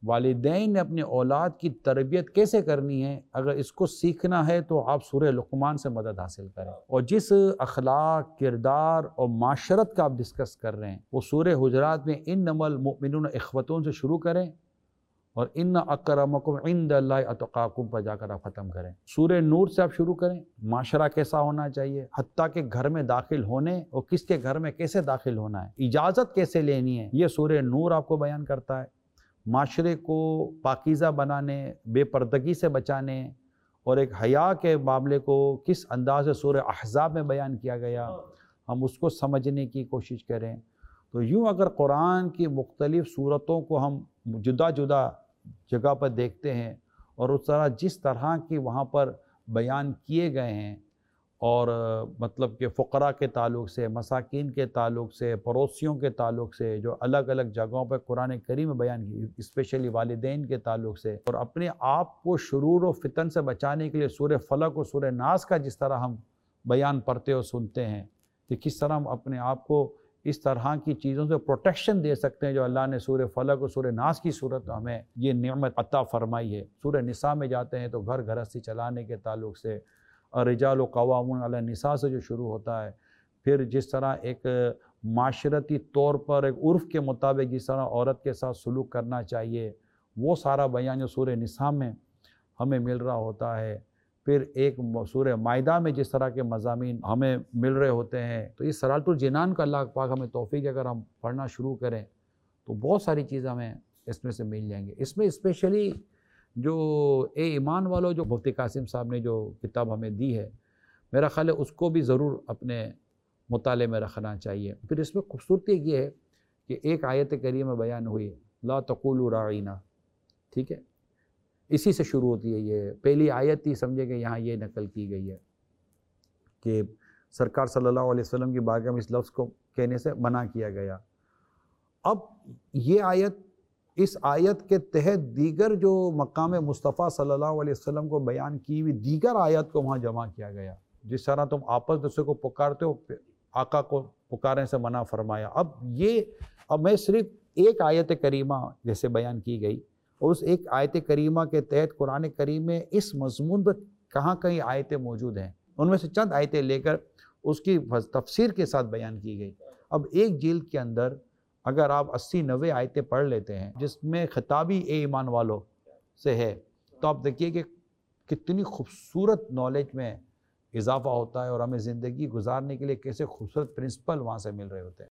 والدین نے اپنے اولاد کی تربیت کیسے کرنی ہے، اگر اس کو سیکھنا ہے تو آپ سورہ لقمان سے مدد حاصل کریں، اور جس اخلاق، کردار اور معاشرت کا آپ ڈسکس کر رہے ہیں وہ سورہ حجرات میں انما المؤمنون اخوۃ سے شروع کریں اور ان اکرمکم عند اللہ اتقاکم پر جا کر آپ ختم کریں۔ سورہ نور سے آپ شروع کریں، معاشرہ کیسا ہونا چاہیے، حتیٰ کہ گھر میں داخل ہونے اور کس کے گھر میں کیسے داخل ہونا ہے، اجازت کیسے لینی ہے، یہ سورہ نور آپ کو بیان کرتا ہے۔ معاشرے کو پاکیزہ بنانے، بے پردگی سے بچانے اور ایک حیا کے معاملے کو کس انداز سے سورہ احزاب میں بیان کیا گیا، ہم اس کو سمجھنے کی کوشش کریں۔ تو یوں اگر قرآن کی مختلف صورتوں کو ہم جدا جدا جگہ پر دیکھتے ہیں اور اس طرح جس طرح کی وہاں پر بیان کیے گئے ہیں، اور مطلب کہ فقراء کے تعلق سے، مساکین کے تعلق سے، پڑوسیوں کے تعلق سے جو الگ الگ جگہوں پر قرآن کریم میں بیان کی، اسپیشلی والدین کے تعلق سے، اور اپنے آپ کو شرور و فتن سے بچانے کے لیے سورہ فلق اور سورہ ناس کا جس طرح ہم بیان پڑھتے اور سنتے ہیں کہ کس طرح ہم اپنے آپ کو اس طرح کی چیزوں سے پروٹیکشن دے سکتے ہیں جو اللہ نے سورہ فلق اور سورہ ناس کی صورت ہمیں یہ نعمت عطا فرمائی ہے۔ سورہ نساء میں جاتے ہیں تو گھر گھرستی چلانے کے تعلق سے، الرجال قوامون علی النساء سے جو شروع ہوتا ہے، پھر جس طرح ایک معاشرتی طور پر ایک عرف کے مطابق جس طرح عورت کے ساتھ سلوک کرنا چاہیے، وہ سارا بیان جو سورہ نساء میں ہمیں مل رہا ہوتا ہے۔ پھر ایک سورہ مائدہ میں جس طرح کے مضامین ہمیں مل رہے ہوتے ہیں، تو اس سورۃ الجنان کا اللہ پاک ہمیں توفیق اگر ہم پڑھنا شروع کریں تو بہت ساری چیزیں ہمیں اس میں سے مل جائیں گے۔ اس میں اسپیشلی جو اے ایمان والوں جو مفتی قاسم صاحب نے جو کتاب ہمیں دی ہے، میرا خیال ہے اس کو بھی ضرور اپنے مطالعے میں رکھنا چاہیے۔ پھر اس میں خوبصورتی یہ ہے کہ ایک آیت کریمہ بیان ہوئی، لا تقولوا راعینا، ٹھیک ہے، اسی سے شروع ہوتی ہے، یہ پہلی آیت ہی سمجھے کہ یہاں یہ نقل کی گئی ہے کہ سرکار صلی اللہ علیہ وسلم کی بارگاہ میں اس لفظ کو کہنے سے منع کیا گیا۔ اب یہ آیت، اس آیت کے تحت دیگر جو مقام مصطفیٰ صلی اللہ علیہ وسلم کو بیان کی ہوئی دیگر آیت کو وہاں جمع کیا گیا۔ جس طرح تم آپس دوسرے کو پکارتے ہو، آقا کو پکارنے سے منع فرمایا۔ اب میں صرف ایک آیت کریمہ جیسے بیان کی گئی، اور اس ایک آیت کریمہ کے تحت قرآن کریم میں اس مضمون پر کہاں کہیں آیتیں موجود ہیں، ان میں سے چند آیتیں لے کر اس کی تفسیر کے ساتھ بیان کی گئی۔ اب ایک جلد کے اندر اگر آپ 80-90 آیتیں پڑھ لیتے ہیں جس میں خطابی اے ایمان والوں سے ہے، تو آپ دیکھیے کہ کتنی خوبصورت نالج میں اضافہ ہوتا ہے، اور ہمیں زندگی گزارنے کے لیے کیسے خوبصورت پرنسپل وہاں سے مل رہے ہوتے ہیں۔